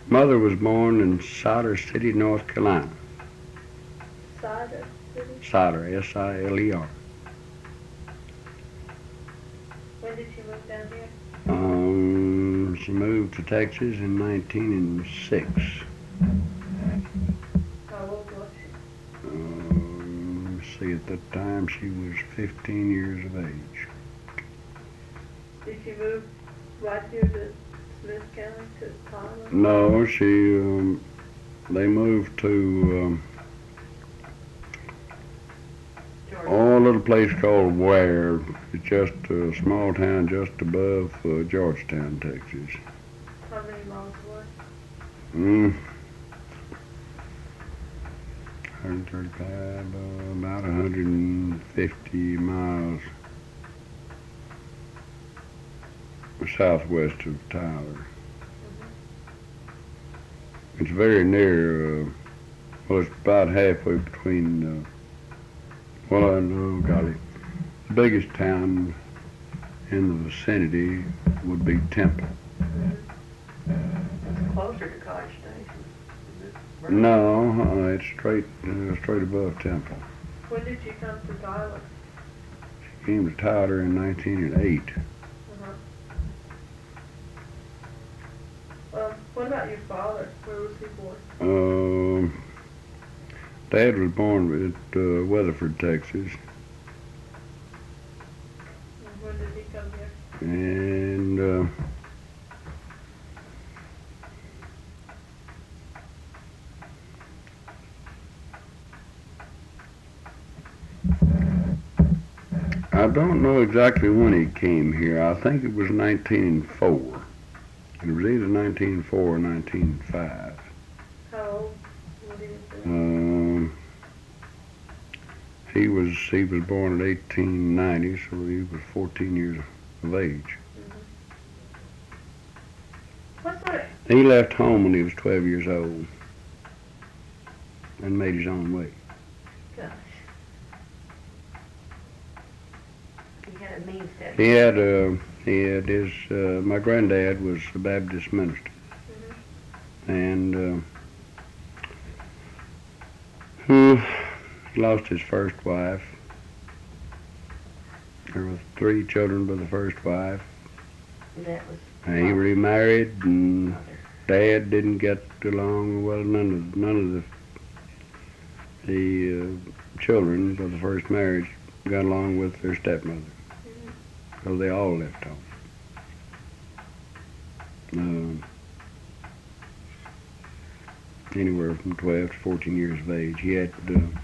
Mother was born in Siler City, North Carolina. Siler City? Siler, S-I-L-E-R. When did she move down here? She moved to Texas in 1906. How old was she? Let's see, at that time she was 15 years of age. Did she move right here to Smith County, to Tyler? No, they moved to a little place called Ware. It's just a small town just above Georgetown, Texas. How many miles away? 135, about 150 miles southwest of Tyler. It's very near, it's about halfway between, the biggest town in the vicinity would be Temple. It's closer to College Station. No, it's straight above Temple. When did she come to Tyler? She came to Tyler in 1908. What about your father? Where was he born? Dad was born at Weatherford, Texas. And when did he come here? And I don't know exactly when he came here. I think it was 1904. It was either 1904 or 1905. How old was he then? He was born in 1890, so he was 14 years of age. What's that? He left home when he was 12 years old and made his own way. Gosh. He had a mean step. He had his, my granddad was a Baptist minister. And who lost his first wife. There were 3 children by the first wife. And he remarried, and Dad didn't get along well. None of the children by the first marriage got along with their stepmother. So they all left home. Anywhere from 12 to 14 years of age. He had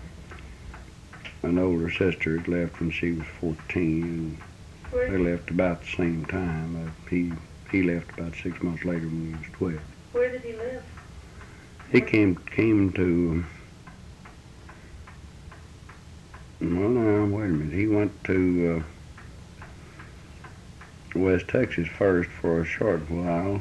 an older sister that left when she was 14. They left about the same time. He left about 6 months later when he was 12. Where did he live? He came to, well, now, wait a minute. He went to West Texas first for a short while.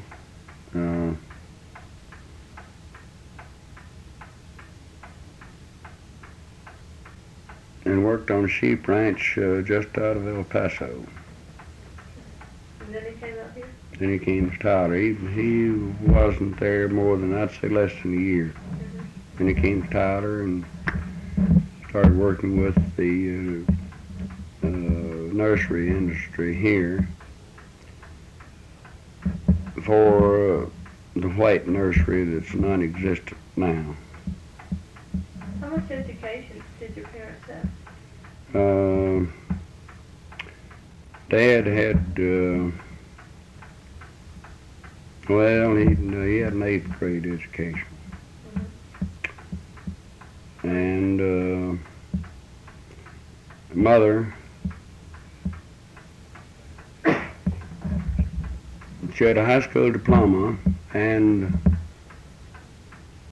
And worked on a sheep ranch just out of El Paso. And then he came out here? Then he came to Tyler. He wasn't there more than, I'd say, less than a year. Then he came to Tyler and started working with the nursery industry here for the white nursery that's non-existent now. How much education did your parents have? Dad had, well, he had an 8th grade education. And Mother, she had a high school diploma and